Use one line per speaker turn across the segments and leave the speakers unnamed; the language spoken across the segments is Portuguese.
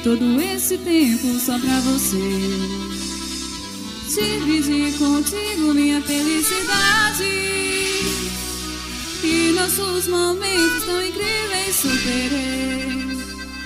todo esse tempo só pra você. Dividir contigo minha felicidade e nossos momentos tão incríveis superei.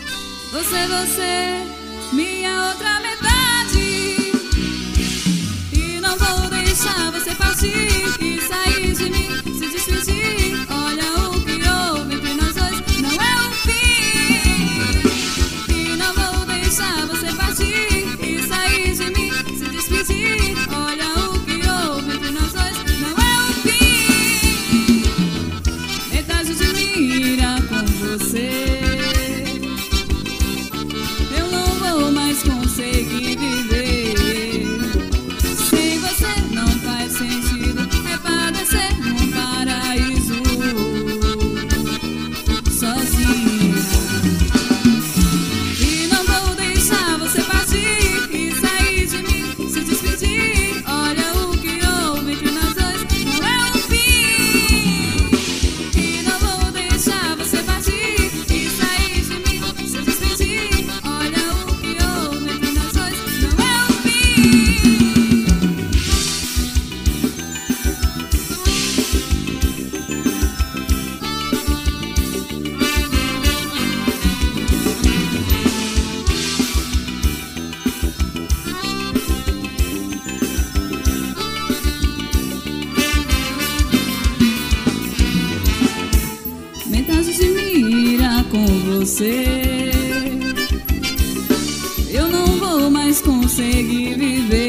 Você, minha outra metade. E não vou deixar você partir e sair de mim, se despedir. Olha o que houve entre nós dois, não é um fim. E não vou deixar você partir e sair de mim, se despedir. Olha o que houve entre nós dois, não é um fim. Metade de mim irá com você. Eu não vou mais conseguir viver. Sem você não faz sentido, é padecer num paraíso sozinha. E não vou deixar você partir e sair de mim, se despedir. Olha o que houve entre nós dois, não é um fim. E não vou deixar você partir e sair de mim, se despedir. Olha o que houve entre nós dois, não é um fim. Metade de mim irá com você. Eu não vou mais conseguir viver.